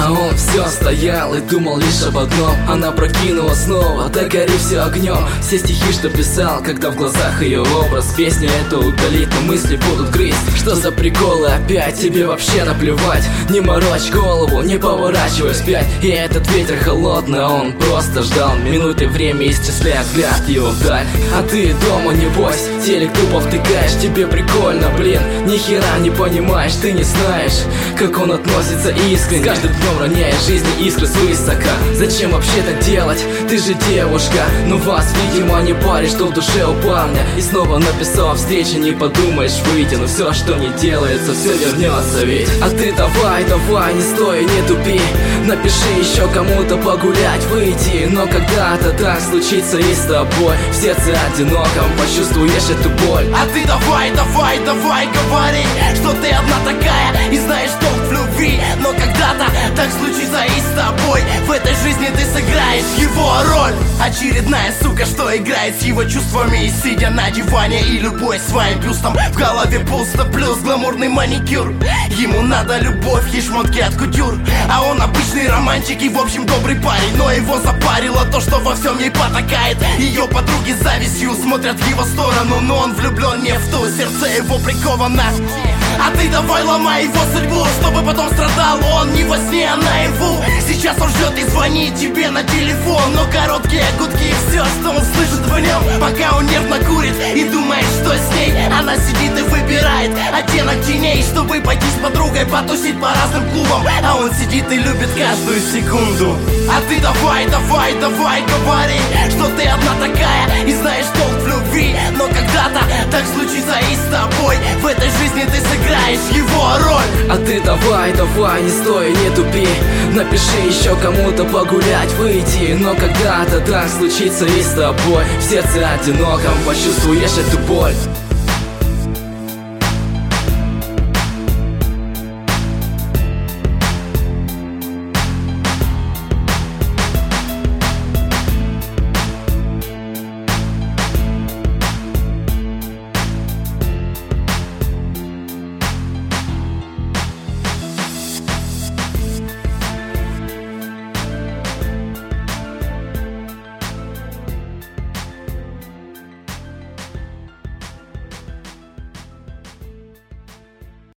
А он все стоял и думал лишь об одном. Она прокинула снова, догори все огнем. Все стихи, что писал, когда в глазах ее образ. Песню эту удалит, но мысли будут грызть. Что за приколы опять, тебе вообще наплевать. Не морочь голову, не поворачивай вспять. И этот ветер холодный, он просто ждал минуты, время исчисляя взгляд его вдаль. А ты дома небось, телек тупо втыкаешь. Тебе прикольно, блин, ни хера не понимаешь. Ты не знаешь, как он относится искренне. С каждым днем роняя жизни искры с высока. Зачем вообще так делать? Ты же девушка. Но вас, видимо, не парит, что в душе у парня. И снова написал о встрече, не подумаешь выйти. Но все, что не делается, все вернется ведь. А ты давай, давай, не стой, не тупи. Напиши еще кому-то погулять, выйти. Но когда-то так случится и с тобой. В сердце одиноком почувствуешь эту боль. А ты давай, давай, давай, говори, что ты одна такая и знаешь толк в любви. Но когда-то так случится и с тобой. В этой жизни ты сыграешь его роль. Очередная сука, что играет с его чувствами. И сидя на диване и любой своим бюстом. В голове пусто, плюс гламурный маникюр. Ему надо любовь и шмотки от кутюр. А он обычный романтик и в общем добрый парень. Но его запарило то, что во всем ей потакает. Ее подруги с завистью смотрят в его сторону. Но он влюблен не в ту, сердце его приковано. А ты давай ломай его судьбу, чтобы потом страдал он не во сне, а наяву. Сейчас он ждет и звонит тебе на телефон. Но короткие гудки, все, что он слышит в нем. Пока он нервно курит и думает, что с ней. Она сидит и выбирает оттенок теней, чтобы пойти с подругой потусить по разным клубам. А он сидит и любит каждую секунду. А ты давай, давай, давай, говори, что ты одна такая и знаешь толк в любви. Но когда-то так случится и с тобой. В этой жизни ты сыграешь его роль. А ты давай, давай, не стой, не тупи. Напиши еще кому-то погулять, выйти. Но когда-то так случится и с тобой. В сердце одиноком почувствуешь эту боль.